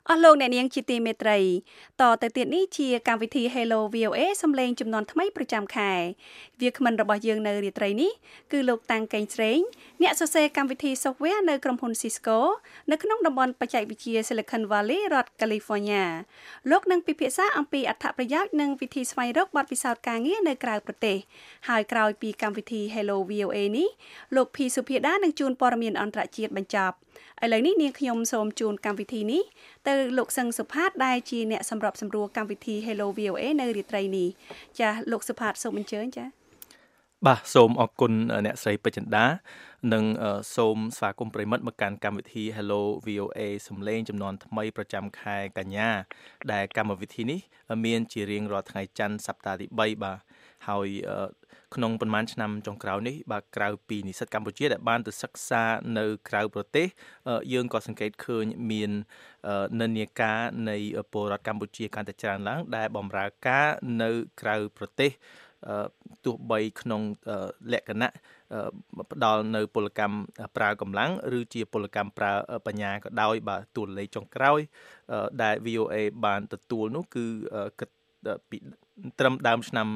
អស់លោកអ្នកនាងជាទីមេត្រីតទៅទៀតនេះជាកម្មវិធី Hello VOA សំឡេងចំនួនថ្មីប្រចាំខែវាគ្មិនរបស់យើងនៅរាត្រីនេះគឺលោកតាំងកេងស្រេងអ្នកសរសេរកម្មវិធី software នៅក្រុមហ៊ុន Cisco នៅក្នុងតំបន់បច្ចេកវិទ្យា Silicon Valley រដ្ឋ California លោកនឹងពិភាក្សាអំពីអត្ថប្រយោជន៍និងវិធីស្វែងរកបទពិសោធន៍ការងារនៅក្រៅប្រទេសហើយក្រោយពីកម្មវិធី Hello VOA នេះលោកភីសុភាដានឹងជួនព័ត៌មានអន្តរជាតិបញ្ចប់ឥឡូវនេះនាងខ្ញុំសូមជូនកម្មវិធីនេះទៅលោកសឹងសុផាតដែលជាអ្នកសម្របសម្រួលកម្មវិធី Hello VOA នៅរាត្រីនេះចាលោកសុផាតសូមអញ្ជើញចាបាទសូមអរគុណអ្នកស្រីពេជ្រចិន្តានិងសូមស្វាគមន៍ប្រិមិត្តមកកាន់កម្មវិធី Hello VOA សំឡេងចំនួនថ្មីប្រចាំខែកញ្ញាដែលកម្មវិធីនេះមានជារៀងរាល់ថ្ងៃច័ន្ទសប្តាហ៍ទី3បាទហើយក្នុងប៉ុន្មានឆ្នាំចុងក្រោយនេះបាទក្រៅពីនិស្សិតកម្ពុជាដែលបានទៅសិក្សានៅក្រៅប្រទេសយើងក៏សង្កេតឃើញមាននិន្នាការនៃពលរដ្ឋកម្ពុជាកាន់តែច្រើនឡើងដែលបម្រើការនៅក្រៅប្រទេសទោះបីក្នុងលក្ខណៈផ្ដល់នៅពលកម្មប្រើកម្លាំងឬជាពលកម្មប្រើបញ្ញាក៏ដោយបាទតួលេខចុងក្រោយដែល VOA បានទទួលនោះគឺពីត្រឹមដើមឆ្នាំ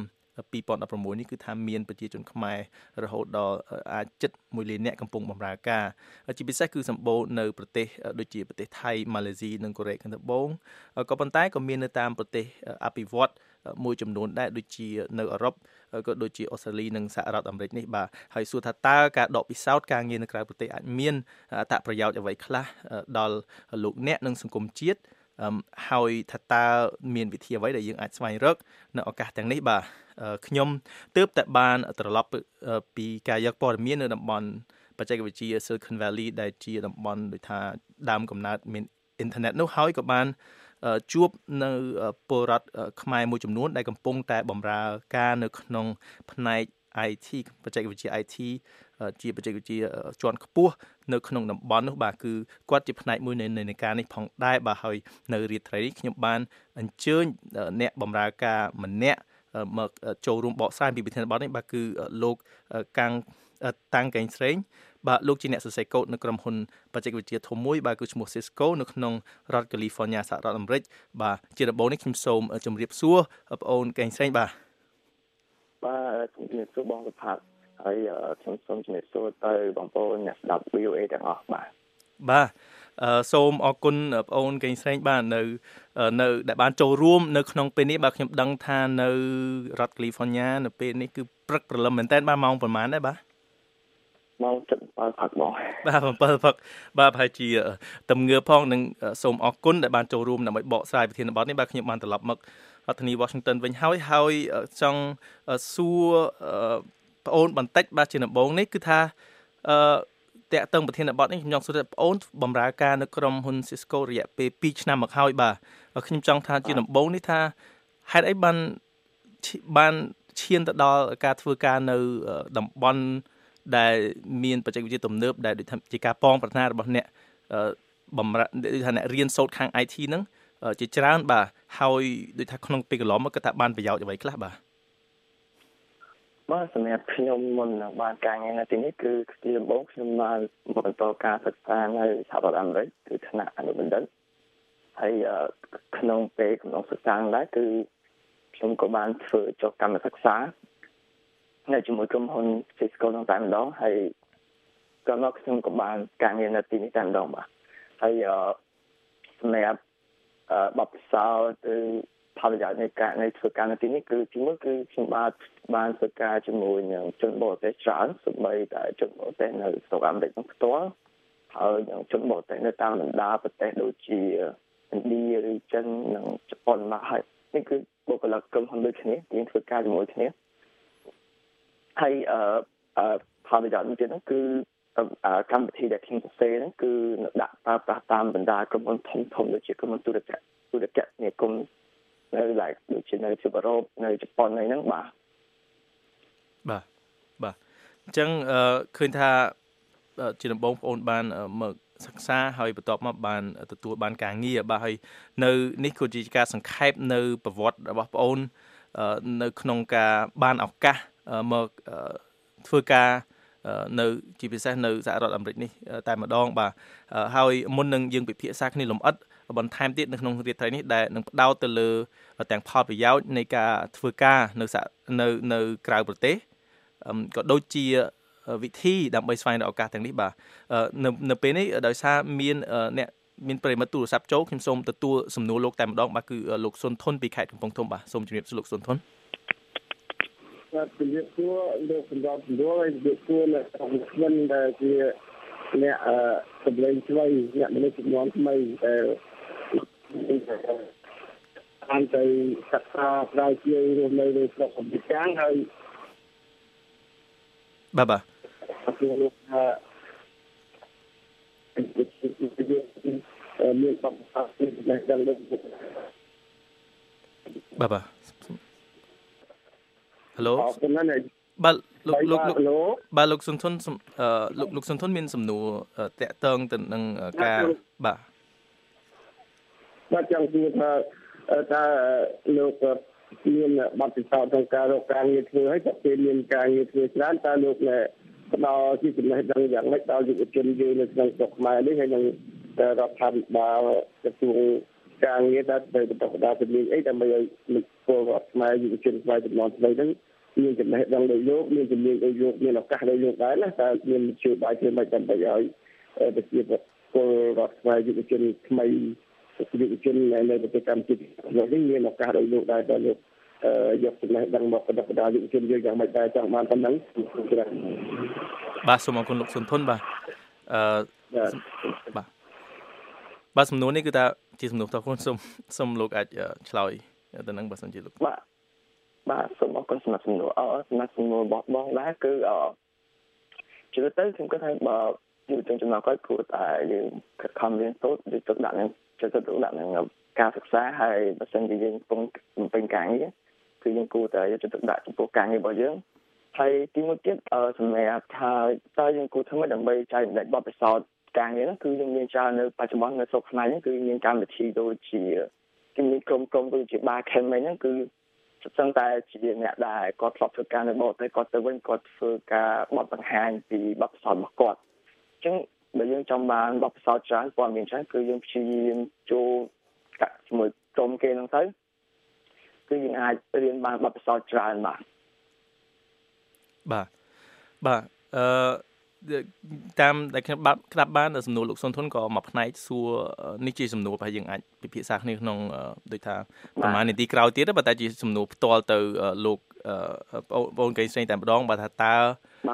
2016នេះគឺថាមានប្រជាជនខ្មែររហូតដល់អាចជិត1លាននាក់កំពុងបម្រើការជាពិសេសគឺសម្បូរនៅប្រទេសដូចជាប្រទេសថៃម៉ាឡេស៊ីនិងកូរ៉េខាងត្បូងក៏ប៉ុន្តែក៏មាននៅតាមប្រទេសអភិវឌ្ឍន៍មួយចំនួនដែរដូចជានៅអឺរ៉ុបក៏ដូចជាអូស្ត្រាលីនិងសហរដ្ឋអាមេរិកនេះបាទហើយសួរថាតើការដកពិសោធន៍ការងារនៅក្រៅប្រទេសអាចមានអត្ថប្រយោជន៍អ្វីខ្លះដល់លោកអ្នកនិងសង្គមជាតិហើយថាតើមានវិធីអ្វីដែលយើងអាចស្វែងរកនៅឱកាសទាំងនេះបាទខ្ញុំទើបតែបានត្រឡប់ពីការយកព័ត៌មាននៅតំបន់បច្ចេកវិទ្យា Silicon Valley ដែលជាតំបន់ដូចថាដើមកំណើតមានអ៊ីនធឺណិតនោះហើយក៏បានជួបនៅពលរដ្ឋខ្មែរមួយចំនួនដែលកំពុងតែបម្រើការនៅក្នុងផ្នែក IT បច្ចេកវិទ្យា IT ជាបច្ចេកវិទ្យាជាន់ខ្ពស់នៅក្នុងតំបន់នោះបាទគឺគាត់ជាផ្នែកមួយនៃការនេះផងដែរបាទហើយនៅរាត្រីនេះខ្ញុំបានអញ្ជើញអ្នកបម្រើការម្នាក់មកចូលរួមបកស្រាយពីប្រធានបទនេះបាទគឺលោកតាំងកេងស្រេងបាទលោកជាអ្នកសរសេរកូដនៅក្រុមហ៊ុនបច្ចេកវិទ្យាធំមួយបាទគឺឈ្មោះ Cisco នៅក្នុងរដ្ឋ California សហរដ្ឋអាមេរិកបាទជាដំបូងនេះខ្ញុំសូមជម្រាបសួរបងអូនកេងស្រេងបាទជំរាបសួរបងសុផាតហើយខ្ញុំសូមជំរាបសួរទៅបងប្អូនអ្នកស្ដាប់ VOA ទាំងអស់បាទសូមអរគុណបងអូនកេងស្រេងបាទនៅដែលបានចូលរួមនៅក្នុងពេលនេះបាទខ្ញុំដឹងថានៅរដ្ឋ California នៅពេលនេះគឺព្រឹកព្រលឹមមែនតើបាទម៉ោងប្រហែលដែរបាទម៉ោង 7:00 ព្រឹកបងបាទ 7:00 ព្រឹកបាទប្រហែលជាទំងើផងនិងសូមអរគុណដែលបានចូលរួមដើម្បីបកស្រាយប្រធានបទនេះបាទខ្ញុំបានត្រឡប់មករដ្ឋធានី Washington វិញហើយចង់សួរបងអូនបន្តិចបាទជាដំបូងនេះគឺថាតាក់ទងប្រធានបទនេះខ្ញុំចង់សួរថាបងអូនបម្រើការនៅក្រុមហ៊ុន Cisco រយៈពេល2ឆ្នាំមកហើយបាទខ្ញុំចង់ថាជាដំបូងនេះថាហេតុអីបានឈានទៅដល់ការធ្វើការនៅតំបន់ដែលមានបច្ចេកវិទ្យាទំនើបដែលដូចជាការប៉ងប្រាថ្នារបស់អ្នកបំរើដូចថាអ្នករៀនសូត្រខាង IT ហ្នឹងជាច្រើនបាទហើយដូចថាក្នុងពេលកន្លងមកគាត់ថាបានប្រយោជន៍អ្វីខ្លះបាទសម្រាប់ខ្ញុំមុននឹងបានការងារនៅទីនេះគឺជាដំបូងខ្ញុំបានបន្តការសិក្សានៅសហរដ្ឋអាមេរិកគឺថ្នាក់អនុបណ្ឌិតហើយក្នុងពេលកំឡុងសិក្សាដែរគឺខ្ញុំក៏បានធ្វើចុះកម្មសិក្សានៅជាមួយក្រុមហ៊ុន Cisco នឹងតែម្ដងហើយក៏មកខ្ញុំក៏បានការងារនៅទីនេះតែម្ដងបាទហើយសម្រាប់បបផ្សោទៅផលប្រយោជន៍នៃការធ្វើការនៅទីនេះគឺទីមួយគឺខ្ញុំបានធ្វើការជាមួយនឹងជនបរទេសច្រើនសូម្បីតែជនបរទេសនៅស្រុកអាមេរិកផ្ទាល់ហើយនឹងជនបរទេសនៅតាមបណ្ដាប្រទេសដូចជាឥណ្ឌាឬចិននិងជប៉ុនមកហើយនេះគឺបុគ្គលិកក្រុមហ៊ុនដូចគ្នាយើងធ្វើការជាមួយគ្នាហើយផលប្រយោជន៍នេះទៀតគឺកម្មវិធីដែលខ្ញុំសរសេរហ្នឹងគឺដាក់ប្រើប្រាស់តាមបណ្ដាក្រុមហ៊ុនធំដូចជាក្រុមហ៊ុនទូរគមនាគមន៍នៅដូចជានៅអឺរ៉ុបនៅជប៉ុនហ្នឹងបាទអញ្ចឹងឃើញថាជាដំបូងបងអូនបានមកសិក្សាហើយបន្ទាប់មកបានទទួលបានការងារបាទហើយនៅនេះគឺជាការសង្ខេបនៅប្រវត្តិរបស់បងអូននៅក្នុងការបានឱកាសមកធ្វើការនៅជាពិសេសនៅសហរដ្ឋអាមេរិកនេះតែម្ដងបាទហើយមុននឹងយើងពិភាក្សាគ្នាលម្អិតបន្ថែមទៀតនៅក្នុងរាត្រីនេះដែលនឹងផ្ដោតទៅលើទាំងផលប្រយោជន៍នៃការធ្វើការនៅក្រៅប្រទេសក៏ដូចជាវិធីដើម្បីស្វែងរកឱកាសទាំងនេះបាទនៅពេលនេះដោយសារមានប្រិមត្តទូរស័ព្ទចូលខ្ញុំសូមទទួលសំណួរលោកតែម្ដងបាទគឺលោកសុនធុនពីខេត្តកំពង់ធំបាទសូមជម្រាបសួរលោកសុនធុនបាទជំរាបសួរលោកសម្រាប់ជំនួយជំរាបសួរអ្នកខ្ញុំដែលជាអ្នកសម្លេងឆ្វេងអ្នកមនុស្សជំនាន់ថ្មីដែលបានទៅសិក្សាស្រាវជ្រាវរស់នៅលើស្រុកកម្ពុជាហើយបាទអរគុណលោកមានបបផាសពីដែលដឹងបាទហេឡូអរគុណណាស់បាទលោកសុនធុនលោកសុនធុនមានសំណួរតាក់ទងទៅនឹងការបាទចង់និយាយថាលោកមានបទពិសោធន៍ក្នុងការរកការងារធ្វើហើយតែពេលមានការងារធ្វើច្រើនតើលោកផ្ដល់ជាចំណេះដឹងយ៉ាងម៉េចដល់យុវជនយើងនៅក្នុងស្រុកខ្មែរនេះហើយនឹងរដ្ឋាភិបាលក្រសួងការងារដែលទៅបន្តផ្ដល់ជំនាញអីដើម្បីឲ្យពលរដ្ឋខ្មែរយុវជនខ្មែរចំនួនថ្មីហ្នឹងមានចំណេះដឹងដោយលោកមានជំនាញដោយលោកមានឱកាសដោយលោកដែរណាតើមានជាបាយធ្វើម៉េចដើម្បីឲ្យប្រជាពលរដ្ឋខ្មែរយុវជនថ្មីយុវជននៅប្រទេសកម្ពុជានេះមានឱកាសដោយលោកដែរតើលោកយកចំណេះដឹងមកបណ្ដុះបណ្ដាលយុវជនយើងយ៉ាងម៉េចដែរចង់បានប៉ុណ្ណឹងបាទសូមអរគុណលោកសុនធុនបាទបាទសំណួរនេះគឺថាជាសំណួរតើខ្លួនសូមលោកអាចឆ្លើយទៅនឹងបើសិនជាលោកបាទសូមអរគុណសម្រាប់សំណួររបស់បងដែរគឺជឿទៅខ្ញុំគិតថាបើយុវជនចំនួនក្រោយគួរតែយើងខិតខំរៀនសូត្រយកទឹកដាក់នឹងការសិក្សាហើយបើសិនជាយើងពងពេញការងារគឺយើងគួរតែយកទឹកដាក់ចំពោះការងាររបស់យើងហើយទីមួយទៀតសម្រាប់ថាតើយើងគួរធ្វើម៉េចដើម្បីចែករំលែកបទពិសោធន៍ការងារហ្នឹងគឺយើងមានច្រើននៅបច្ចុប្បន្ននៅស្រុកខ្មែរហ្នឹងគឺមានកម្មវិធីដូចជាជំនាញក្រុមដូចជា Barcamp ហ្នឹងគឺស្ទឹងតែជាអ្នកដែលគាត់ធ្លាប់ធ្វើការនៅបរទេសគាត់ទៅវិញគាត់ធ្វើការបទបង្ហាញពីបទពិសោធន៍របស់គាត់អញ្ចឹងបើយើងចង់បានបទពិសោធន៍ច្រើនព័ត៌មានច្រើនគឺយើងព្យាយាមចូលកាក់ជាមួយក្រុមគេហ្នឹងទៅគឺយើងអាចរៀនបានបទពិសោធន៍ច្រើនបាទតាមដែលខ្ញុំក្តាប់បានសំណួរលោកសុនធុនក៏មួយផ្នែកសួរនេះជាសំណួរប្រហែលយើងអាចពិភាក្សាគ្នាក្នុងដូចថាប្រហែលនាទីក្រោយទៀតប៉ុន្តែជាសំណួរផ្ទាល់ទៅលោកបងកេងសេងតែម្ដងបើថាតើ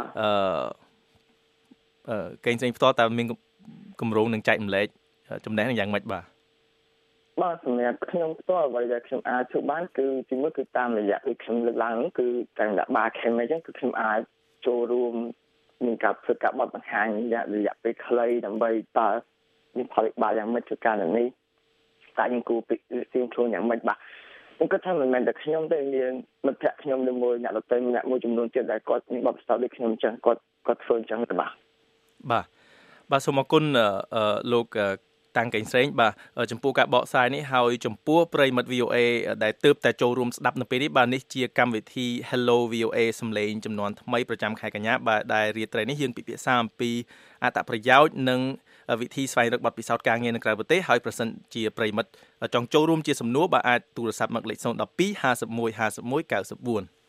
កេងសេងផ្ទាល់តើមានគម្រោងនឹងចែកម្លែកចំណេះនឹងយ៉ាងម៉េចបាទសម្រាប់ខ្ញុំផ្ទាល់អ្វីដែលខ្ញុំអាចធ្វើបានគឺទីមួយគឺតាមរយៈដូចខ្ញុំលើកឡើងហ្នឹងគឺតាមរយៈ Barcamp អញ្ចឹងគឺខ្ញុំអាចចូលរួមមានការធ្វើការបទបង្ហាញរយៈពេលខ្លីដើម្បីតើមានផលវិបាកយ៉ាងម៉េចធ្វើការនេះតែយើងគួរពិនិត្យខ្លួនយ៉ាងម៉េចបាទខ្ញុំគិតថាមិនមែនតែខ្ញុំទេមានមិត្តភក្តិខ្ញុំមួយអ្នកដទៃអ្នកមួយចំនួនទៀតដែលគាត់មានបទពិសោធន៍ដូចខ្ញុំអញ្ចឹងគាត់ធ្វើអញ្ចឹងទៅបាទសូមអរគុណលោកតាំងកេងស្រេងបាទចំពោះការបកស្រាយនេះហើយចំពោះប្រិមិត្ត VOA ដែលទើបតែចូលរួមស្ដាប់នៅពេលនេះបាទនេះជាកម្មវិធី Hello VOA សំឡេងចំនួនថ្មីប្រចាំខែកញ្ញាបាទដែលរាត្រីនេះយើងពិភាក្សាអំពីអត្ថប្រយោជន៍និងវិធីស្វែងរកបទពិសោធន៍ការងារនៅក្រៅប្រទេសហើយប្រសិនជាប្រិមិត្តចង់ចូលរួមជាសំណួរបាទអាចទូរស័ព្ទមកលេខ012 51 51 94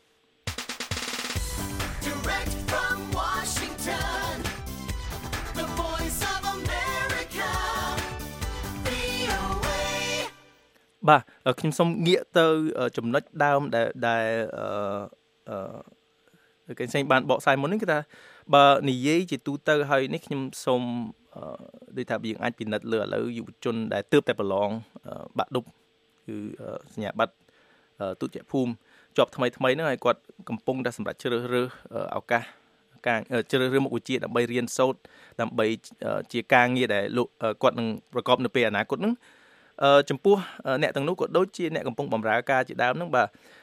បាទខ្ញុំសូមងាកទៅចំណុចដើមដែលកេងសេងបានបកស្រាយមុននេះគឺថាបើនិយាយជាទូទៅហើយនេះខ្ញុំសូមដូចថាយើងអាចពិនិត្យលើឥឡូវយុវជនដែលទើបតែប្រឡងបាក់ឌុបគឺសញ្ញាបត្រទុតិយភូមិជាប់ថ្មីហ្នឹងហើយគាត់កំពុងតែសម្រាប់ជ្រើសរើសឱកាសការជ្រើសរើសមុខវិជ្ជាដើម្បីរៀនសូត្រដើម្បីជាការងារដែលគាត់នឹងប្រកបនៅពេលអនាគតហ្នឹងចំពោះអ្នកទាំងនោះក៏ដូចជាអ្នកកំពុងបម្រើការជាដើមហ្នឹងបាទ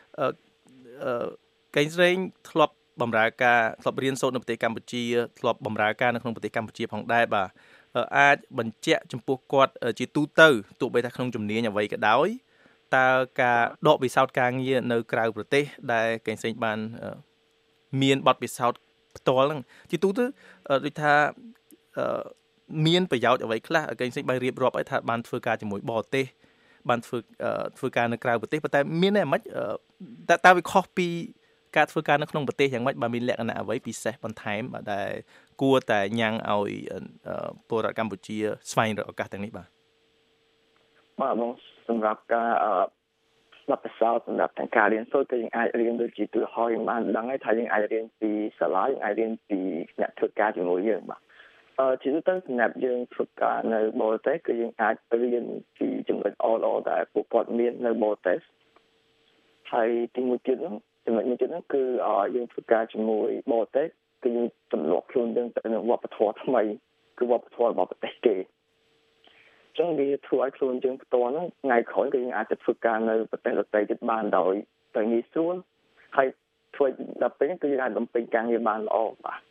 កេងស្រេងធ្លាប់បម្រើការធ្លាប់រៀនសូត្រនៅប្រទេសកម្ពុជាធ្លាប់បម្រើការនៅក្នុងប្រទេសកម្ពុជាផងដែរបាទអាចបញ្ជាក់ចំពោះគាត់ជាទូទៅទោះបីថាក្នុងជំនាញអ្វីក៏ដោយតើការដកពិសោធន៍ការងារនៅក្រៅប្រទេសដែលកេងស្រេងបានមានបទពិសោធន៍ផ្ទាល់ហ្នឹងជាទូទៅដូចថាមានប្រយោជន៍អ្វីខ្លះកេងសេងបានរៀបរាប់ឲ្យថាបានធ្វើការជាមួយបរទេសបានធ្វើការនៅក្រៅប្រទេសប៉ុន្តែមានតែមិនតើវាខុសពីការធ្វើការនៅក្នុងប្រទេសយ៉ាងម៉េចបើមានលក្ខណៈអ្វីពិសេសបន្ថែមដែលគួរតែញ៉ាំងឲ្យពលរដ្ឋកម្ពុជាស្វែងរកឱកាសទាំងនេះបាទបងសម្រាប់ការបទពិសោធន៍សម្រាប់ទាំងការរៀនសូត្រគឺយើងអាចរៀនដូចជាទូហោយើងបានដឹងហើយថាយើងអាចរៀនពីសាលាយើងអាចរៀនពីអ្នកធ្វើការជាមួយយើងបាទជាទូទៅសម្រាប់យើងធ្វើការនៅបរទេសគឺយើងអាចរៀនពីចំណុចល្អៗដែលពួកគាត់មាននៅបរទេសហើយទីមួយទៀតហ្នឹងចំណុចមួយទៀតហ្នឹងគឺយើងធ្វើការជាមួយបរទេសគឺយើងទម្លាប់ខ្លួនយើងទៅនឹងវប្បធម៌ថ្មីគឺវប្បធម៌របស់ប្រទេសគេចឹងវាធ្វើឲ្យខ្លួនយើងផ្ទាល់ហ្នឹងថ្ងៃក្រោយគឺយើងអាចទៅធ្វើការនៅប្រទេសដទៃទៀតបានដោយងាយស្រួលហើយធ្វើដល់ពេលគឺយើងអាចបំពេញការងារបានល្អ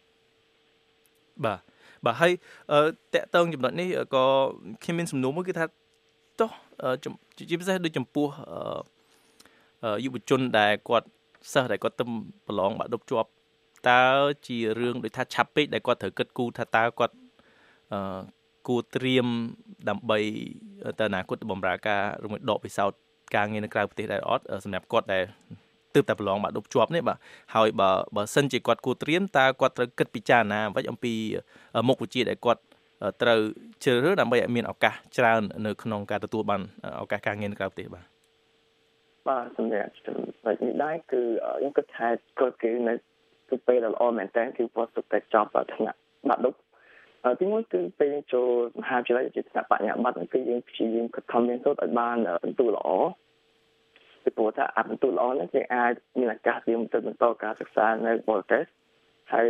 បាទហើយតកតងចំណុចនេះក៏ខ្ញុំមានសំណួរមួយគឺថាចុះជាពិសេសដូចចំពោះយុវជនដែលគាត់សិស្សដែលគាត់ទៅប្រឡងបាក់ឌុបជាប់តើជារឿងដូចថាឆាប់ពេកដែលគាត់ត្រូវគិតគូរថាតើគាត់គួរត្រៀមដើម្បីទៅអនាគតបម្រើការឬមួយដកពិសោធន៍ការងារនៅក្រៅប្រទេសដែរអត់សម្រាប់គាត់ដែលទើបតែប្រឡងបាក់ឌុបជាប់នេះបាទហើយបើសិនជាគាត់គួរត្រៀមតើគាត់ត្រូវគិតពិចារណាអ្វីអំពីមុខវិជ្ជាដែលគាត់ត្រូវជ្រើសរើសដើម្បីឲ្យមានឱកាសច្រើននៅក្នុងការទទួលបានឱកាសការងារនៅក្រៅប្រទេសបាទសម្រាប់នេះដែរគឺខ្ញុំគិតថាគាត់គឺនៅគឺពេលដ៏ល្អមែនតើគឺគាត់សុខតែចប់ថ្នាក់បាក់ឌុបទីមួយគឺពេលចូលមហាវិទ្យាល័យជាថ្នាក់បញ្ញាបត្រគឺយើងព្យាយាមខិតខំរៀនសូត្រឲ្យបានបន្ទូល្អពីព្រោះថាបន្ទូល្អនេះយើងអាចមានឱកាសរៀនទៅបន្តការសិក្សានៅបរទេសហើយ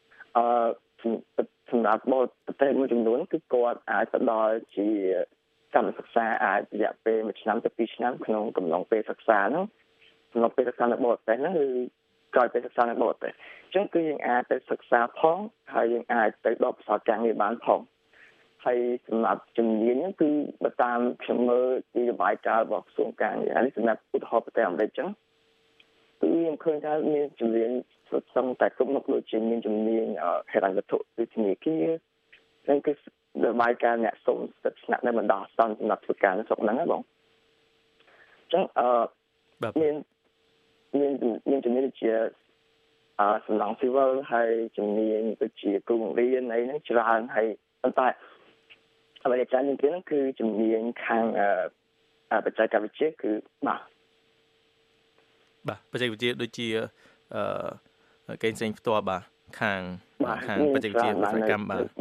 សម្រាប់បរទេសមួយចំនួនគឺគាត់អាចទៅដល់ជាកម្មសិក្សាអាចរយៈពេល1ឆ្នាំទៅ2ឆ្នាំក្នុងកំឡុងពេលសិក្សាហ្នឹងក្នុងពេលសិក្សានៅបរទេសហ្នឹងគឺក្រោយពេលសិក្សានៅបរទេសអញ្ចឹងគឺយើងអាចទៅសិក្សាផងហើយយើងអាចទៅដកពិសោធន៍ការងារបានផងហើយសម្រាប់ជំនាញហ្នឹងគឺបើតាមខ្ញុំមើលពីរបាយការណ៍របស់ក្រសួងការងារនេះសម្រាប់ឧទាហរណ៍ប្រទេសអាមេរិកអញ្ចឹងគឺខ្ញុំឃើញថាមានជំនាញសុទ្ធសឹងតែគ្រប់មុខដូចជាមានជំនាញហិរញ្ញវត្ថុវិទ្យាគារហ្នឹងគឺរបាយការណ៍អ្នកសូមសិទ្ធិស្នាក់នៅបណ្ដោះអាសន្នសម្រាប់ធ្វើការនៅស្រុកហ្នឹងណាបងអញ្ចឹងមានជំនាញដូចជាសំឡងស៊ីវិលហើយជំនាញដូចជាគ្រូបង្រៀនអីហ្នឹងច្រើនហើយប៉ុន្តែអ្វីដែលច្រើនជាងគេហ្នឹងគឺជំនាញខាងបច្ចេកវិទ្យាគឺបាទបច្ចេកវិទ្យាដូចជាកេងសេងផ្ទាល់បាទខាងបច្ចេកវិទ្យាវិស្វកម្មបាទ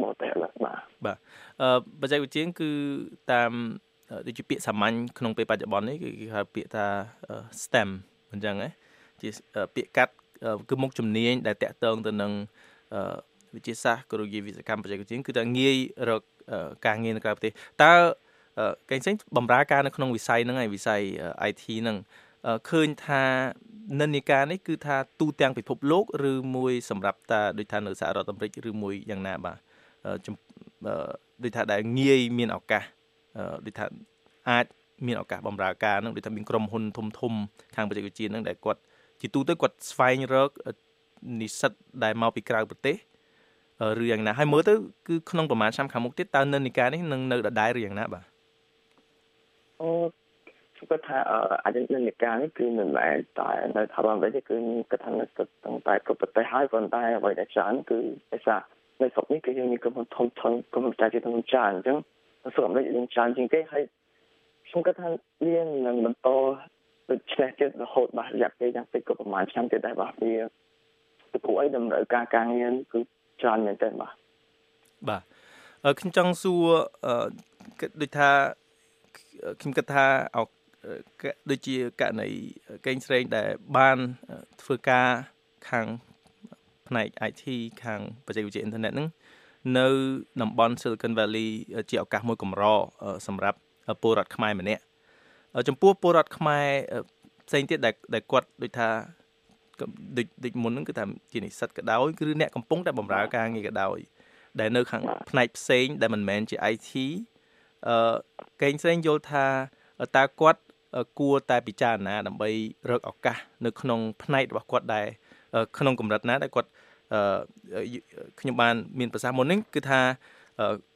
បច្ចេកវិទ្យាគឺតាមដូចជាពាក្យសាមញ្ញក្នុងពេលបច្ចុប្បន្ននេះគឺគេហៅពាក្យថា STEM អញ្ចឹងជាពាក្យកាត់គឺមុខជំនាញដែលតាក់ទងទៅនឹងវិទ្យាសាស្ត្រគរុយវិស្វកម្មបច្ចេកវិទ្យាគឺថាងាយរកការងារនៅក្រៅប្រទេសតើកេងសេងបម្រើការនៅក្នុងវិស័យហ្នឹងហើយវិស័យ IT ហ្នឹងឃើញថានិន្នាការនេះគឺថាទូទាំងពិភពលោកឬមួយសម្រាប់តាដូចថានៅសហរដ្ឋអាមេរិកឬមួយយ៉ាងណាបាទដូចថាដែលងាយមានឱកាសដូចថាអាចមានឱកាសបម្រើការហ្នឹងដូចថាមានក្រុមហ៊ុនធំខាងបច្ចេកវិទ្យាហ្នឹងដែលគាត់ជាទូទៅគាត់ស្វែងរកនិស្សិតដែលមកពីក្រៅប្រទេសឬយ៉ាងណាហើយមើលទៅគឺក្នុងប្រហែលឆ្នាំខាងមុខទៀតតើនិន្នាការនេះនឹងនៅដដែលឬយ៉ាងណាបាទគាត់ថាអាចនិន្នាការនេះគឺមិនមែនតែនៅថាបានវិញគឺគាត់ថានៅតែគ្រប់ប្រទេសហើយប៉ុន្តែអ្វីដែលច្រើនគឺដោយសារនៅស្រុកនេះគឺយើងមានក្រុមហ៊ុនធំក្រុមហ៊ុនបច្ចេកវិទ្យាធំច្រើនអញ្ចឹងស្រុកអាមេរិកយើងច្រើនជាងគេហើយខ្ញុំគាត់ថាវានឹងបន្តដូចឆ្នេះទៀតរហូតបាទរយៈពេលយ៉ាងតិចក៏ប្រហែលឆ្នាំទៀតដែរបាទវាពីព្រោះអីតម្រូវការការងារគឺច្រើនមែនទែនបាទខ្ញុំចង់សួរដូចថាខ្ញុំគិតថាដូចជាករណីកេងស្រេងដែលបានធ្វើការខាងផ្នែក IT ខាងបច្ចេកវិទ្យាអ៊ីនធឺណិតហ្នឹងនៅតំបន់ Silicon Valley ជាឱកាសមួយកម្រសម្រាប់ពលរដ្ឋខ្មែរម្នាក់ចំពោះពលរដ្ឋខ្មែរផ្សេងទៀតដែលគាត់ដូចថាដូចមុនហ្នឹងគឺថាជានិស្សិតក៏ដោយគឺអ្នកកំពុងតែបម្រើការងារក៏ដោយដែលនៅខាងផ្នែកផ្សេងដែលមិនមែនជា IT កេងស្រេងយល់ថាតើគាត់គួរតែពិចារណាដើម្បីរកឱកាសនៅក្នុងផ្នែករបស់គាត់ដែរក្នុងកម្រិតណាដែលគាត់ខ្ញុំបានមានប្រសាសន៍មុននេះគឺថា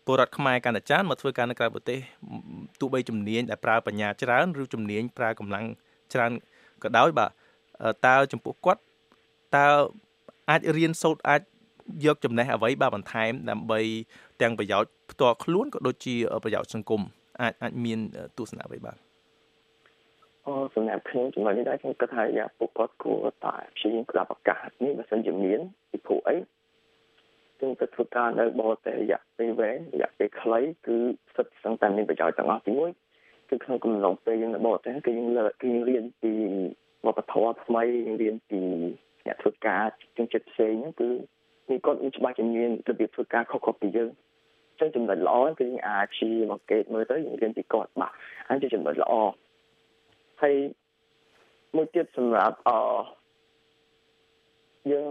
ពលរដ្ឋខ្មែរកាន់តែច្រើនមកធ្វើការនៅក្រៅប្រទេសទោះបីជំនាញដែលប្រើបញ្ញាច្រើនឬជំនាញប្រើកម្លាំងច្រើនក៏ដោយបាទតើចំពោះគាត់តើអាចរៀនសូត្រអាចយកចំណេះអ្វីបាទបន្ថែមដើម្បីទាំងប្រយោជន៍ផ្ទាល់ខ្លួនក៏ដូចជាប្រយោជន៍សង្គមអាចមានទស្សនៈអ្វីបាទសម្រាប់ខ្ញុំចំណុចនេះដែរខ្ញុំគិតថាយ៉ាងពួកគាត់គួរតែព្យាយាមក្តាប់ឱកាសនេះបើសិនជាមានពីព្រោះអីខ្ញុំទៅធ្វើការនៅបរទេសរយៈពេលវែងរយៈពេលខ្លីគឺសិតសឹងតែមានប្រយោជន៍ទាំងអស់ទីមួយគឺក្នុងកំឡុងពេលយើងនៅបរទេសគឺយើងរៀនពីវប្បធម៌ថ្មីរៀនពីអ្នកធ្វើការជំនាញផ្សេងគឺមានគាត់មានច្បាស់ជំនាញរបៀបធ្វើការខុសៗពីយើងចឹងចំណុចល្អគឺយើងអាចជាមកកេតមើលទៅយើងរៀនពីគាត់បាទហើយជាចំណុចល្អហើយមួយទៀតសម្រាប់យើង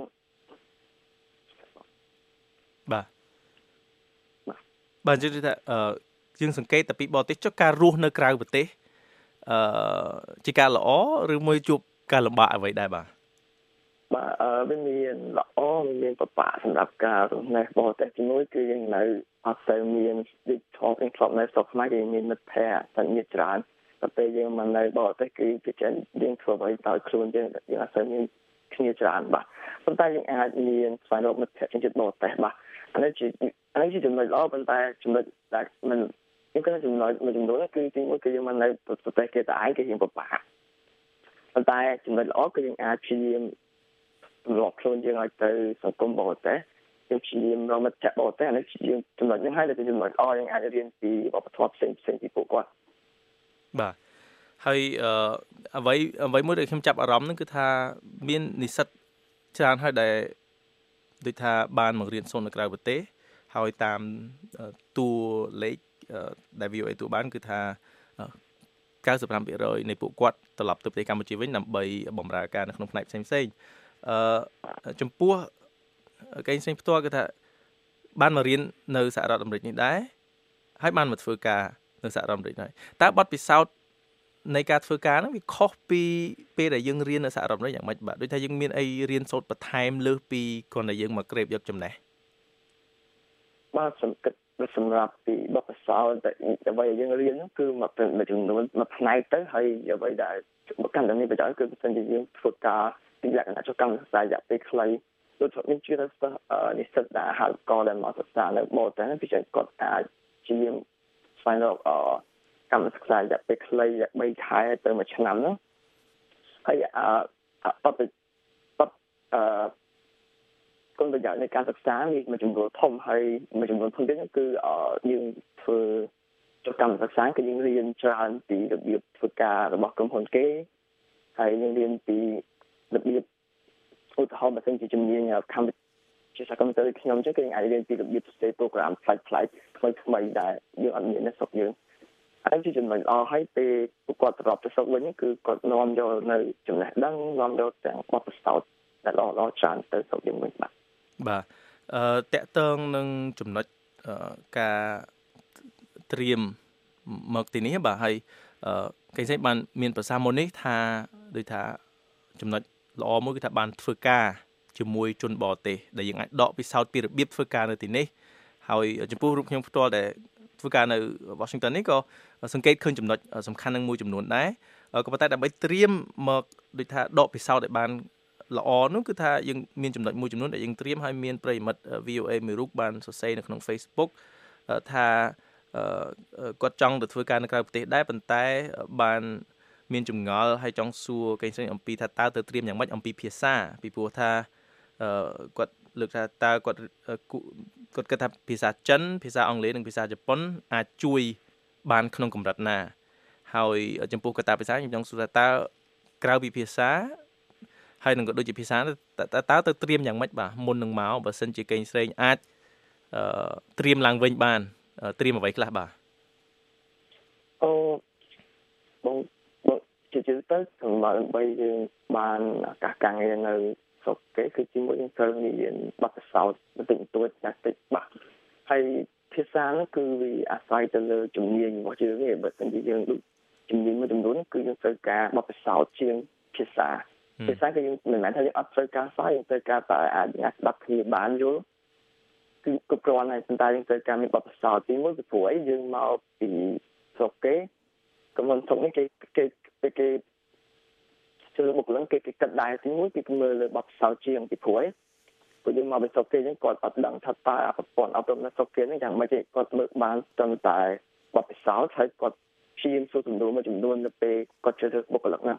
បាទជឿថាយើងសង្កេតតែពីបរទេសចុះការរស់នៅក្រៅប្រទេសជាការល្អឬមួយជួបការលំបាកអ្វីដែរបាទវាមានល្អមានបបាក់សម្រាប់ការរស់នៅបរទេសទីមួយគឺយើងនៅអត់ទៅមានដូចថតក្នុងស្រុកនៅស្រុកខ្មែរយើងមានមិត្តភ័ក្តិតែមានច្រើនតែពេលយើងមកនៅបរទេសគឺយើងធ្វើអ្វីដោយខ្លួនយើងអត់ទៅមានគ្នាច្រើនបាទប៉ុន្តែយើងអាចមានស្វែងរកមិត្តភ័ក្តិជាតិបរទេសបាទអានេះជាចំណុចល្អប៉ុន្តែចំណុចដែលមិនខ្ញុំគិតថាចំណុចមួយចំនួនគឺទីមួយគឺយើងមកនៅប្រទេសគេតែឯងគឺយើងពិបាកប៉ុន្តែចំណុចល្អគឺយើងអាចព្យាយាមរកខ្លួនយើងឲ្យទៅសង្គមបរទេសយើងព្យាយាមរកមិត្តភ័ក្តិបរទេសអានេះជាចំណុចនេះហើយដែលជាចំណុចល្អយើងអាចរៀនពីវប្បធម៌ផ្សេងពីពួកគាត់បាទហើយអ្វីមួយដែលខ្ញុំចាប់អារម្មណ៍ហ្នឹងគឺថាមាននិស្សិតច្រើនហើយដែលដូចថាបានមករៀនសូត្រនៅក្រៅប្រទេសហើយតាមតួលេខដែល VOA ទូបានគឺថា95% នៃពួកគាត់ត្រឡប់ទៅប្រទេសកម្ពុជាវិញដើម្បីបម្រើការនៅក្នុងផ្នែកផ្សេងចំពោះកេងផ្សេងផ្ទាល់គឺថាបានមករៀននៅសហរដ្ឋអាមេរិកនេះដែរហើយបានមកធ្វើការនៅសហរដ្ឋអាមេរិកដែរតើបទពិសោធន៍នៃការធ្វើការហ្នឹងវាខុសពីពេលដែលយើងរៀននៅសហរដ្ឋអាមេរិកយ៉ាងម៉េចបាទដូចថាយើងមានអីរៀនសូត្របន្ថែមលើសពីគ្រាន់តែយើងមកក្រេបយកចំណេះបាទសម្រាប់ពីបទពិសោធន៍ដែលយើងរៀនគឺមកចំនួនមួយផ្នែកទៅហើយអ្វីដែលកាន់តែមានប្រយោជន៍គឺបើសិនជាយើងធ្វើការពីលក្ខណៈចូលកម្មសិក្សារយៈពេលខ្លីដូចខ្ញុំជឿថានិស្សិតដែលហៅកលដែលមកសិក្សានៅបរទេសគឺគាត់អាចជាស្វែងរកកម្មសិក្សាររយៈពេលខ្លីរយៈ3ខែទៅ1ឆ្នាំហ្នឹងហើយគុណប្រយោជន៍នៃការសិក្សាមានមួយចំនួនធំហើយមួយចំនួនធំទៀតគឺយើងធ្វើចូលកម្មសិក្សាគឺយើងរៀនច្រើនពីរបៀបធ្វើការរបស់ក្រុមហ៊ុនគេហើយយើងរៀនពីរបៀបឧទាហរណ៍បើសិនជាជំនាញកម្មវិធីជាកុំព្យូទ័រខ្ញុំចឹងគឺយើងអាចរៀនពីរបៀបផ្សេង program ផ្សេងថ្មីដែលយើងអត់មាននៅស្រុកយើងហើយជាចំណុចល្អហើយពេលពួកគាត់ត្រឡប់ទៅស្រុកវិញគឺគាត់នាំយកនៅចំណេះដឹងនាំយកទាំងបទពិសោធន៍ដែលល្អច្រើនទៅស្រុកយើងវិញបាទតកតងនឹងចំណុចការត្រៀមមកទីនេះបាទហើយកេងសេងបានមានប្រសាសន៍មុននេះថាដូចថាចំណុចល្អមួយគឺថាបានធ្វើការជាមួយជនបរទេសដែលយើងអាចដកពិសោធន៍ពីរបៀបធ្វើការនៅទីនេះហើយចំពោះរូបខ្ញុំផ្ទាល់ដែលធ្វើការនៅ Washington នេះក៏សង្កេតឃើញចំណុចសំខាន់នឹងមួយចំនួនដែរក៏ប៉ុន្តែដើម្បីត្រៀមមកដូចថាដកពិសោធន៍ឲ្យបានល្អនោះគឺថាយើងមានចំណុចមួយចំនួនដែលយើងត្រៀមឲ្យមានប្រិយមិត្ត VOA មួយរូបបានសរសេរនៅក្នុង Facebook ថាគាត់ចង់ទៅធ្វើការនៅក្រៅប្រទេសដែរប៉ុន្តែបានមានចម្ងល់ហើយចង់សួរកេងសេងអំពីថាតើទៅត្រៀមយ៉ាងម៉េចអំពីភាសាពីព្រោះថាគាត់លើកថាតើគាត់គិតថាភាសាចិនភាសាអង់គ្លេសនិងភាសាជប៉ុនអាចជួយបានក្នុងកម្រិតណាហើយចំពោះកត្តាភាសាខ្ញុំចង់សួរថាតើក្រៅពីភាសាហើយនឹងក៏ដូចជាភាសាតើទៅត្រៀមយ៉ាងម៉េចបាទមុននឹងមកបើសិនជាកេងស្រីអាចត្រៀមឡើងវិញបានត្រៀមអ្វីខ្លះបាទបងជាទៅដើម្បីយើងបានឱកាសការងារនៅស្រុកគេគឺជាមួយយើងត្រូវមានបទពិសោធន៍បន្តិចបន្តួចចាស់តិចបាទហើយភាសានោះគឺវាអាស្រ័យទៅលើជំនាញរបស់យើងឯងបើសិនជាយើងដូចជំនាញមួយចំនួនគឺយើងត្រូវការបទពិសោធន៍ជាងភាសាគឺយើងមិនមែនថាយើងអត់ត្រូវការសោះយើងត្រូវការតែអាចស្ដាប់គ្នាបានយល់គឺគ្រប់គ្រាន់ហើយប៉ុន្តែយើងត្រូវការមានបទពិសោធន៍ទីមួយពីព្រោះអីយើងមកពីស្រុកគេកំពុងស្រុកនេះគេជឿបុគ្គលិកគេគិតដែរទីមួយគេមើលលើបទពិសោធន៍ជាងពីព្រោះអីព្រោះយើងមកពីស្រុកគេហ្នឹងគាត់អត់ដឹងថាតើប្រព័ន្ធអប់រំនៅស្រុកគេហ្នឹងយ៉ាងម៉េចទេគាត់មើលបានត្រឹមតែបទពិសោធន៍ហើយគាត់ព្យាយាមសួរសំណួរមួយចំនួននៅពេលគាត់ជ្រើសរើសបុគ្គលិកណា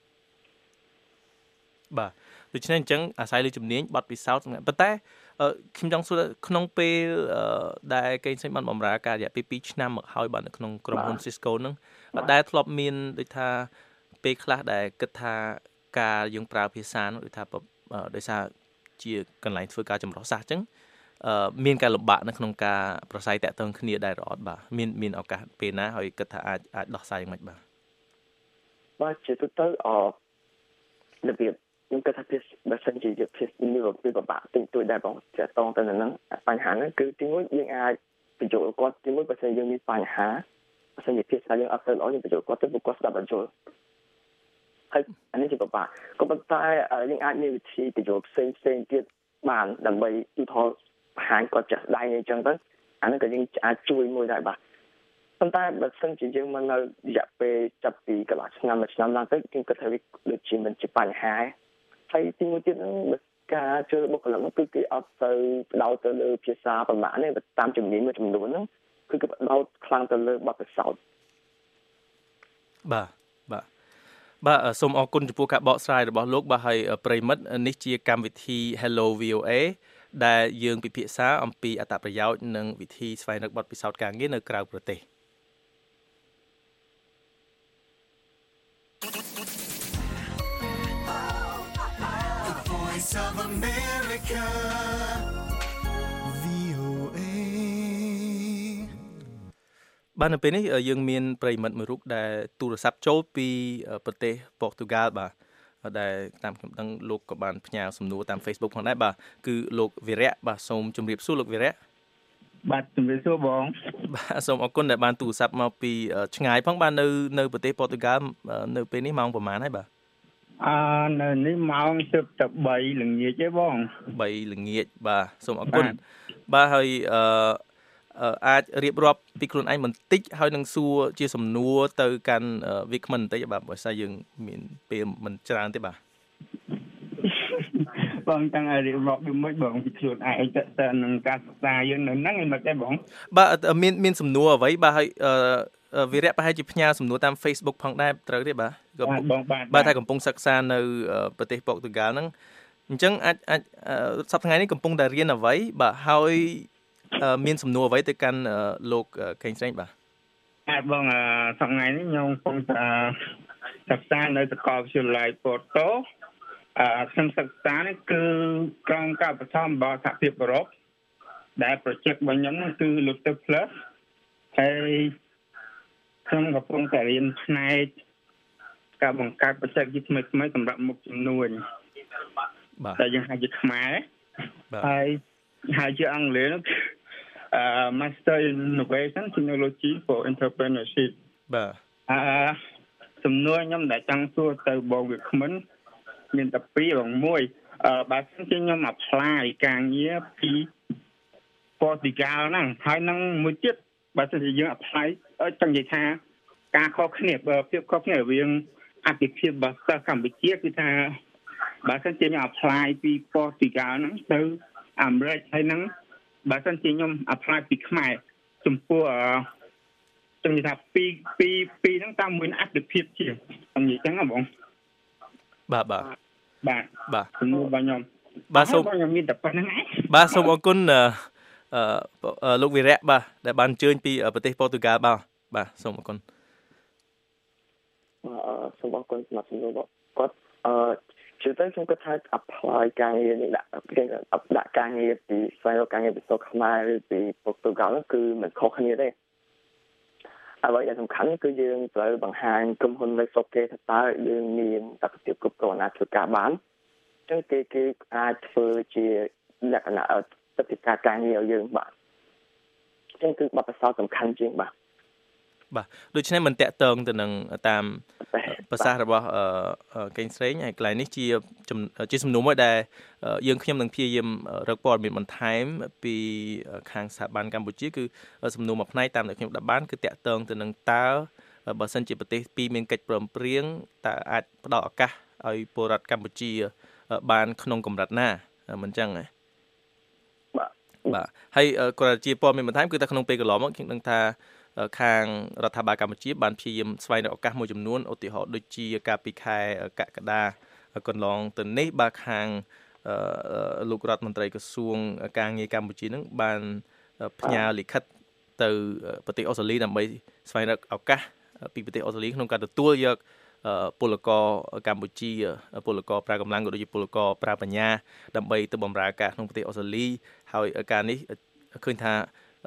បាទដូច្នេះអញ្ចឹងអាស្រ័យលើជំនាញបទពិសោធន៍ប៉ុន្តែខ្ញុំចង់សួរក្នុងពេលដែលកេងសេងបានបម្រើការរយៈពេល2ឆ្នាំមកហើយបាទនៅក្នុងក្រុមហ៊ុន Cisco ហ្នឹងដែលធ្លាប់មានដូចថាពេលខ្លះដែលគិតថាការយើងប្រើភាសានោះដូចថាដោយសារជាកន្លែងធ្វើការចម្រុះសាសអញ្ចឹងមានការលំបាកនៅក្នុងការប្រស័យតាក់ទងគ្នាដែររអត់បាទមានឱកាសពេលណាហើយគិតថាអាចដោះស្រាយយ៉ាងម៉េចបាទជាទូទៅរបៀបខ្ញុំគិតថាបើសិនជាយកភាសានេះវាពិបាកតិចតួចដែរបងចាក់តងទៅនឹងបញ្ហាហ្នឹងគឺទីមួយយើងអាចបញ្ចូលគាត់ទីមួយបើសិនយើងមានបញ្ហាបើសិនជាភាសាយើងអត់ទៅល្អយើងបញ្ចូលគាត់ទៅពួកគាត់ស្ដាប់បញ្ចូលហើយអានេះជាពិបាកក៏ប៉ុន្តែយើងអាចមានវិធីបញ្ចូលផ្សេងទៀតបានដើម្បីឧទាហរណ៍បង្ហាញគាត់ចាស់ដៃអញ្ចឹងទៅអានេះក៏យើងអាចជួយមួយដែរបាទប៉ុន្តែបើសិនជាយើងមកនៅរយៈពេលចាប់ពីកន្លះឆ្នាំមួយឆ្នាំឡើងទៅខ្ញុំគិតថាវាដូចជាមិនជាបញ្ហាហើយទីមួយទៀតហ្នឹងការជឿបុគ្គលិកគឺគេអត់ទៅបដោតទៅលើភាសាប្រមាណទេតាមជំនាញមួយចំនួនហ្នឹងគឺគេបដោតខ្លាំងទៅលើបទពិសោធន៍បាទសូមអរគុណចំពោះការបកស្រាយរបស់លោកបាទហើយប្រិមិត្តនេះជាកម្មវិធី Hello VOA ដែលយើងពិភាក្សាអំពីអត្ថប្រយោជន៍និងវិធីស្វែងរកបទពិសោធន៍ការងារនៅក្រៅប្រទេស of America VOA បាទនៅពេលនេះយើងមានប្រិមិត្តមួយរូបដែលទូរស័ព្ទចូលពីប្រទេសប៉ូទុយហ្គាល់បាទដែលតាមខ្ញុំដឹងលោកក៏បានផ្ញើសំណួរតាម Facebook ផងដែរបាទគឺលោកវីរៈបាទសូមជម្រាបសួរលោកវីរៈបាទជម្រាបសួរបងបាទសូមអរគុណដែលបានទូរស័ព្ទមកពីឆ្ងាយផងបាទនៅប្រទេសប៉ូទុយហ្គាល់នៅពេលនេះម៉ោងប្រហែលហើយបាទនៅនេះម៉ោងជិតតែ3ល្ងាចទេបង 3ល្ងាចបាទសូមអរគុណបាទហើយអាចរៀបរាប់ពីខ្លួនឯងបន្តិចហើយនឹងសួរជាសំណួរទៅកាន់វាគ្មិនបន្តិចបាទបើស្អីយើងមានពេលមិនច្រើនទេបាទបងតាំងឲ្យរៀបរាប់ពីមួយបងពីខ្លួនឯងទៅនឹងការសិក្សាយើងនៅហ្នឹងមិនទេបងបាទមានសំណួរអ្វីបាទហើយវីរៈប្រហែលជាផ្ញើសំណួរតាម Facebook ផងដែរត្រូវទេបាទបាទថាកំពុងសិក្សានៅប្រទេសប៉ូទុយហ្គាល់ហ្នឹងអញ្ចឹងអាចសប្តាហ៍ថ្ងៃនេះកំពុងតែរៀនអ្វីបាទហើយមានសំណួរអ្វីទៅកាន់លោកកេងស្រេងបាទបងសប្តាហ៍ថ្ងៃនេះខ្ញុំកំពុងតែសិក្សានៅសាកលវិទ្យាល័យប៉ូតូខ្ញុំសិក្សានេះគឺក្រមការប្រចាំរបស់សហភាពអឺរ៉ុបដែល project របស់ខ្ញុំគឺ Luther Plus ហើយខ្ញុំកំពុងតែរៀនផ្នែកការបង្កើតបច្ចេកវិទ្យាថ្មីសម្រាប់មុខជំនួញបាទតែយើងហៅជាខ្មែរហើយហៅជាអង់គ្លេសនោះMaster in Innovation Technology for Entrepreneurship បាទសំណួរខ្ញុំដែលចង់សួរទៅបងវាគ្មិនមានតែពីរបងមួយបើសិនជាខ្ញុំ apply ការងារពីប៉ូទុយហ្គាល់ហ្នឹងហើយនឹងមួយទៀតបើសិនជាយើង apply ចង់និយាយថាការខុសគ្នាភាពខុសគ្នារវាងអតិភិបរបស់សិស្សកម្ពុជាគឺថាបើសិនជាខ្ញុំ apply ពីប៉ូទុយហ្គាល់ហ្នឹងទៅអាមេរិកហើយហ្នឹងបើសិនជាខ្ញុំ apply ពីខ្មែរចំពោះចង់និយាយថាពីហ្នឹងតាមមួយអតិភិបជាងនិយាយចឹងហ៎បងបាទសំណួររបស់ខ្ញុំបាទសូមខ្ញុំមានតែប៉ុណ្្នឹងឯងបាទសូមអរគុណលោកវីរៈបាទដែលបានអញ្ជើញពីប្រទេសប៉ូទុយហ្គាល់បាទសូមអរគុណសូមអរគុណសម្រាប់សំណួរគាត់ជឿទៅខ្ញុំគិតថា apply ការងារនេះដាក់ការងារពីស្វែងរកការងារពីស្រុកខ្មែរឬពីប៉ូទុយហ្គាល់គឺមិនខុសគ្នាទេអ្វីដែលសំខាន់គឺយើងត្រូវបង្ហាញក្រុមហ៊ុននៅស្រុកគេថាតើយើងមានតក្កភាពគ្រប់គ្រាន់អាចធ្វើការបានអញ្ចឹងគេអាចធ្វើជាលក្ខណៈទឹកទីការងារឲ្យយើងបាទអញ្ចឹងគឺបទពិសោធន៍សំខាន់ជាងបាទបាទដូច្នេះមិនតាក់ទងទៅនឹងតាមប្រសាសន៍របស់កេងស្រេងហើយកន្លែងនេះជាសំណួរមួយដែលយើងខ្ញុំនឹងព្យាយាមរកព័ត៌មានបន្ថែមពីខាងស្ថាប័នកម្ពុជាគឺសំណួរមួយផ្នែកតាមដែលខ្ញុំដាក់បានគឺតាក់ទងទៅនឹងតើបើសិនជាប្រទេសពីរមានកិច្ចព្រមព្រៀងតើអាចផ្ដល់ឱកាសឲ្យពលរដ្ឋកម្ពុជាបានក្នុងកម្រិតណាមិនចឹងហ៎បាទហើយក៏ជាព័ត៌មានបន្ថែមគឺថាក្នុងពេលកន្លងមកខ្ញុំដឹងថាខាងរដ្ឋាភិបាលកម្ពុជាបានព្យាយាមស្វែងរកឱកាសមួយចំនួនឧទាហរណ៍ដូចជាកាលពីខែកក្កដាកន្លងទៅនេះបាទខាងលោករដ្ឋមន្ត្រីក្រសួងការងារកម្ពុជានឹងបានផ្ញើលិខិតទៅប្រទេសអូស្ត្រាលីដើម្បីស្វែងរកឱកាសពីប្រទេសអូស្ត្រាលីក្នុងការទទួលយកពលករកម្ពុជាពលករប្រើកម្លាំងក៏ដូចជាពលករប្រើបញ្ញាដើម្បីទៅបម្រើការក្នុងប្រទេសអូស្ត្រាលីហើយការនេះឃើញថា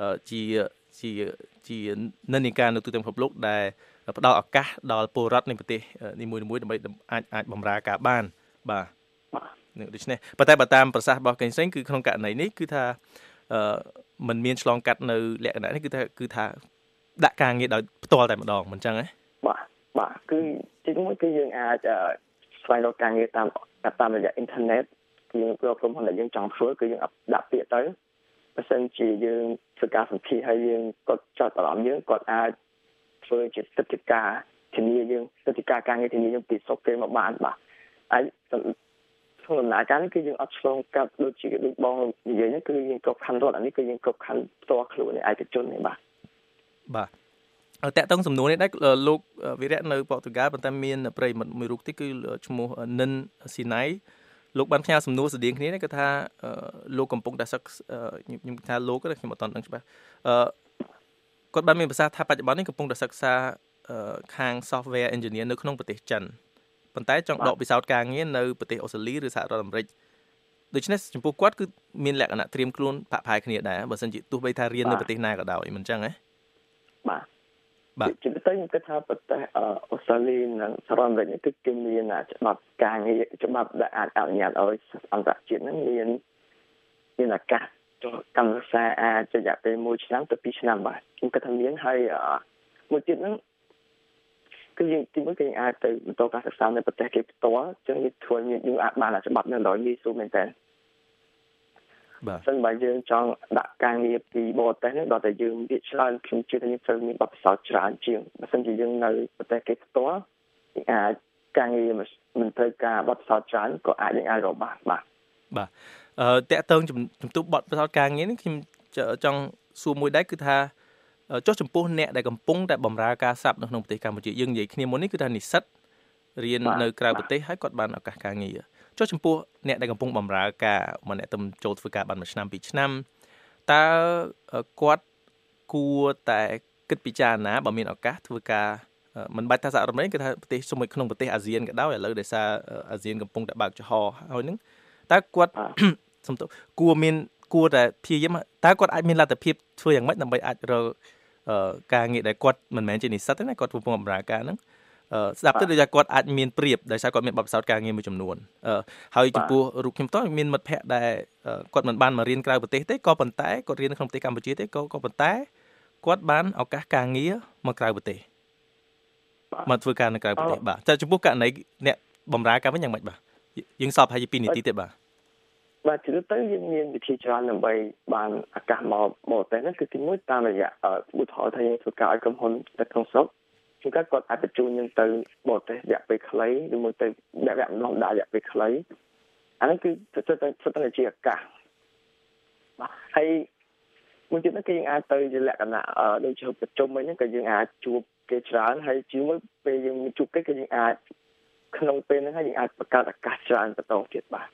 ជានិន្នាការនៅទូទាំងពិភពលោកដែលផ្ដល់ឱកាសដល់ពលរដ្ឋនៃប្រទេសនីមួយៗដើម្បីអាចបម្រើការបានបាទដូច្នេះប៉ុន្តែបើតាមប្រសាសន៍របស់កេងសេងគឺក្នុងករណីនេះគឺថាมันមានឆ្លងកាត់នៅលក្ខណៈនេះគឺថាដាក់ការងារដោយផ្ទាល់តែម្ដងមិនចឹងហ៎បាទគឺទីមួយគឺយើងអាចស្វែងរកការងារតាមរយៈអ៊ីនធឺណិតយើងប្រកបក្រុមហ៊ុនដែលយើងចង់ធ្វើគឺយើងដាក់ពាក្យទៅបើសិនជាយើងធ្វើការសម្ភារហើយយើងគាត់ចោទអារម្មណ៍យើងគាត់អាចធ្វើជាទឹកចិត្តការធានាយើងទឹកចិត្តការងារធានាយើងពីសុខគេមកបានបាទហើយក្នុងដំណើរការនេះគឺយើងអត់ឆ្លងកាត់ដូចបងនិយាយហ្នឹងគឺយើងគ្រប់ខណ្ឌរដ្ឋអានេះគឺយើងគ្រប់ខណ្ឌផ្ទាល់ខ្លួនឯកជននេះបាទតាក់ទងសំណួរនេះដែរលោកវិរៈនៅប៉ូទុយហ្គាល់ប៉ុន្តែមានប្រិយមិត្តមួយរូបទៀតគឺឈ្មោះនិនស៊ីណៃលោកបានផ្ញើសំណួរស្តីងគ្នានេះគឺថាលោកកំពុងតែសិក្សាខ្ញុំថាលោកខ្ញុំអត់ដឹងច្បាស់គាត់បានមានប្រសាសន៍ថាបច្ចុប្បន្ននេះកំពុងតែសិក្សាខាង software engineer នៅក្នុងប្រទេសចិនប៉ុន្តែចង់ដកពិសោធន៍ការងារនៅប្រទេសអូស្ត្រាលីឬសហរដ្ឋអាមេរិកដូច្នេះចំពោះគាត់គឺមានលក្ខណៈត្រៀមខ្លួនផាក់ផាយគ្នាដែរបើសិនជាទោះបីថារៀននៅប្រទេសណាក៏ដោយមិនចឹងហ៎បាទជាពិសេសខ្ញុំគិតថាប្រទេសអូស្ត្រាលីនិងសហរដ្ឋអាមេរិកនេះគឺគេមានច្បាប់ការងារច្បាប់ដែលអាចអនុញ្ញាតឲ្យអន្តរជាតិហ្នឹងមានឱកាសចូលកម្មសិក្សាអាចរយៈពេល1ឆ្នាំទៅ2ឆ្នាំបាទខ្ញុំគិតថាមានហើយមួយទៀតហ្នឹងគឺយើងទីមួយគឺយើងអាចទៅបន្តការសិក្សានៅប្រទេសគេផ្ទាល់ចឹងវាធ្វើឲ្យយើងអាចបានច្បាប់នៅដោយងាយស្រួលមែនតើបាទសិនបើយើងចង់ដាក់ការងារពីបរទេសនេះដល់តែយើងវាច្រើនខ្ញុំជឿថាយើងត្រូវមានបទពិសោធន៍ច្រើនជាងបើមិនជាយើងនៅប្រទេសគេផ្ទាល់អាចការងារមិនត្រូវការបទពិសោធន៍ច្រើនក៏អាចនឹងអាចរកបានបាទតាក់ទងជំទប់បទពិសោធន៍ការងារនេះខ្ញុំចង់សួរមួយដែរគឺថាចុះចំពោះអ្នកដែលកំពុងតែបម្រើការស័ព្ទនៅក្នុងប្រទេសកម្ពុជាយើងនិយាយគ្នាមុននេះគឺថានិស្សិតរៀននៅក្រៅប្រទេសហើយគាត់បានឱកាសការងារចុះចំពោះអ្នកដែលកំពុងបម្រើការម្នាក់ទៅចូលធ្វើការបាន1ឆ្នាំ2ឆ្នាំតើគាត់គួរតែគិតពិចារណាបើមានឱកាសធ្វើការមិនបាច់ថាសហរដ្ឋអាមេរិកគឺថាប្រទេសជាមួយក្នុងប្រទេសអាស៊ានក៏ដោយឥឡូវដោយសារអាស៊ានកំពុងតែបើកចំហហើយហ្នឹងតើគាត់សំទោសគួរតែព្យាយាមតើគាត់អាចមានលទ្ធភាពធ្វើយ៉ាងម៉េចដើម្បីអាចរកការងារដែលគាត់មិនមែនជានិស្សិតទេណាគាត់កំពុងបម្រើការហ្នឹងស្ដាប់ទៅដូចថាគាត់អាចមានប្រៀបដោយសារគាត់មានបទពិសោធន៍ការងារមួយចំនួនហើយចំពោះរូបខ្ញុំតោះមានមិត្តភ័ក្តិដែលគាត់មិនបានមករៀនក្រៅប្រទេសទេក៏ប៉ុន្តែគាត់រៀននៅក្នុងប្រទេសកម្ពុជាទេក៏ប៉ុន្តែគាត់បានឱកាសការងារមកក្រៅប្រទេសមកធ្វើការនៅក្រៅប្រទេសបាទតែចំពោះករណីអ្នកបម្រើការវិញយ៉ាងម៉េចបាទយើងសពហើយ2នាទីទៀតបាទជឿទៅយើងមានវិធីច្រើនដើម្បីបានឱកាសមកបរទេសហ្នឹងគឺទីមួយតាមរយៈឧទាហរណ៍ថាយើងធ្វើការឲ្យក្រុមហ៊ុននៅក្នុងស្រុកគឺគាត់អាចបញ្ជូនយើងទៅបរទេសរយៈពេលខ្លីឬមួយទៅរយៈម្ដងដែររយៈពេលខ្លីអាហ្នឹងគឺស្ទើរតែជាឱកាសបាទហើយមួយទៀតគឺយើងអាចទៅជាលក្ខណៈដូចជាប្រជុំហ្នឹងក៏យើងអាចជួបគេច្រើនហើយជាមួយពេលយើងជួបគេគឺយើងអាចក្នុងពេលហ្នឹងហើយយើងអាចបង្កើតឱកាសច្រើនបន្តទៀតបាទ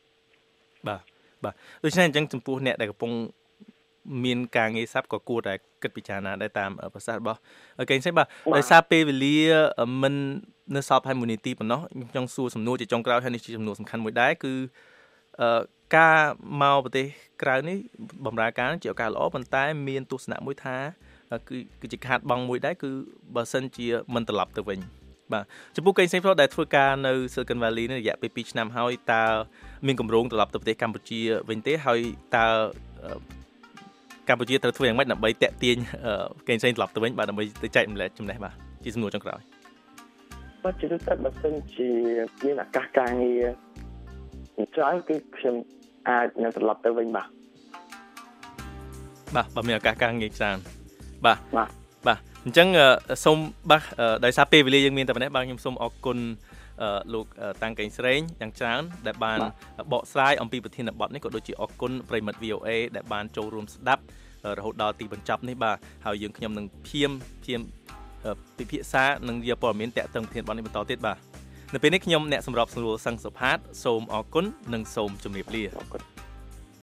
ដូច្នេះអញ្ចឹងចំពោះអ្នកដែលកំពុងមានការងារស័ព្ទក៏គួរតែគិតពិចារណាដែរតាមប្រសាសន៍របស់កេងសេងបាទដោយសារពេលវេលាមិននៅសល់តែ1នាទីប៉ុណ្ណោះខ្ញុំចង់សួរសំណួរជាចុងក្រោយហើយនេះជាសំណួរសំខាន់មួយដែរគឺការមកប្រទេសក្រៅនេះបម្រើការជាឱកាសល្អប៉ុន្តែមានទស្សនៈមួយថាគឺជាខាតបង់មួយដែរគឺបើសិនជាមិនត្រឡប់ទៅវិញបាទចំពោះកេងសេងផ្លូវដែលធ្វើការនៅ Silicon Valley នេះរយៈពេល2ឆ្នាំហើយតើមានគម្រោងត្រឡប់ទៅប្រទេសកម្ពុជាវិញទេហើយតើកម្ពុជាត្រូវធ្វើយ៉ាងម៉េចដើម្បីតាក់ទាញកេងផ្សេងត្រឡប់ទៅវិញបាទដើម្បីទៅចែកម្លែកចំណេះបាទជាសំណួរចុងក្រោយបាទជាទៅបើសិនជាមានឱកាសការងារច្រើនគឺខ្ញុំអាចនឹងត្រឡប់ទៅវិញបាទបើមានឱកាសការងារច្រើនបាទអញ្ចឹងសូមបាទដោយសារពេលវេលាយើងមានតែប៉ុណ្ណេះបាទខ្ញុំសូមអរគុណលោកតាំងកេងស្រេងយ៉ាងច្រើនដែលបានបកស្រាយអំពីប្រធានបទនេះក៏ដូចជាអរគុណប្រិមិត្ត VOA ដែលបានចូលរួមស្ដាប់រហូតដល់ទីបញ្ចប់នេះបាទហើយយើងខ្ញុំនឹងព្យាមពិភាក្សានិងយកព័ត៌មានតាក់ទងប្រធានបទនេះបន្តទៀតបាទនៅពេលនេះខ្ញុំអ្នកសម្របសម្រួលសឹងសុផាតសូមអរគុណនិងសូមជម្រាបលា